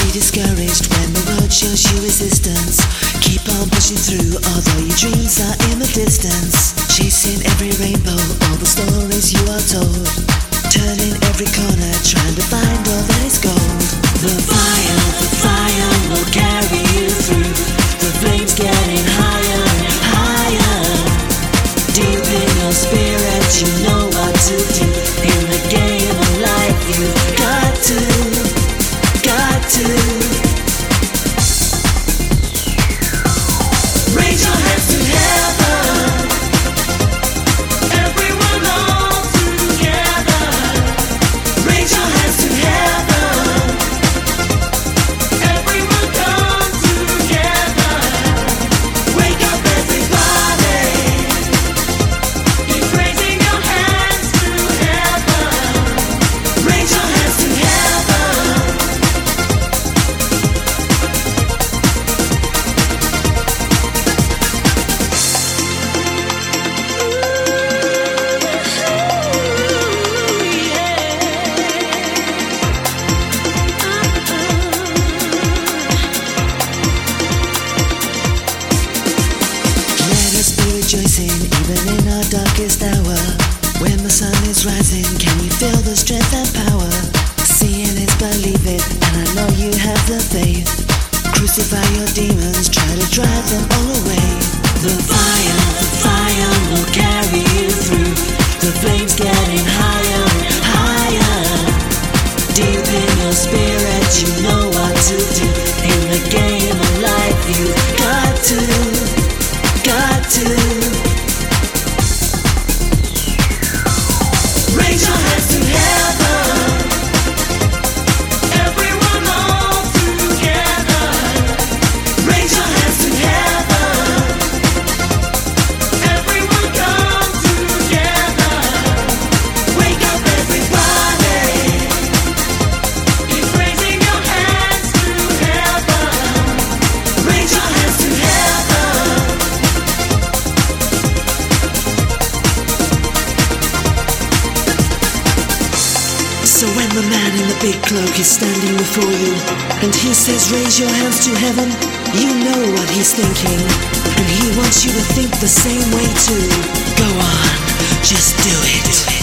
discouraged when the world shows you resistance. Keep on pushing through, although your dreams are in the distance. Chasing every rainbow, all the stories you are told. Turning every corner, trying to find all that is gold. The fire will carry you through. The flames getting higher and higher. Deep in your spirit, you know what to do. In the game of life, you've got to. Raise your hands to heaven. Everyone all together. Raise your hands to heaven. Everyone come together. Wake up everybody. Keep raising your hands to heaven. Raise your hands to heaven. Rejoicing even in our darkest hour. When the sun is rising, can you feel the strength and power? Seeing is believing, and I know you have the faith. Crucify your demons, try to drive them all away. The fire will carry you through. The flames getting higher and higher. Deep in your spirit, you know what to do. In the game of life, you've got to. Raise your hands to heaven. Everyone all together. Raise your hands to heaven. Everyone come together. Wake up everybody. Keep raising your hands to heaven. Raise your hands to heaven. So when the man in the big cloak is standing before you, and he says raise your hands to heaven, you know what he's thinking, and he wants you to think the same way too. Go on, just do it.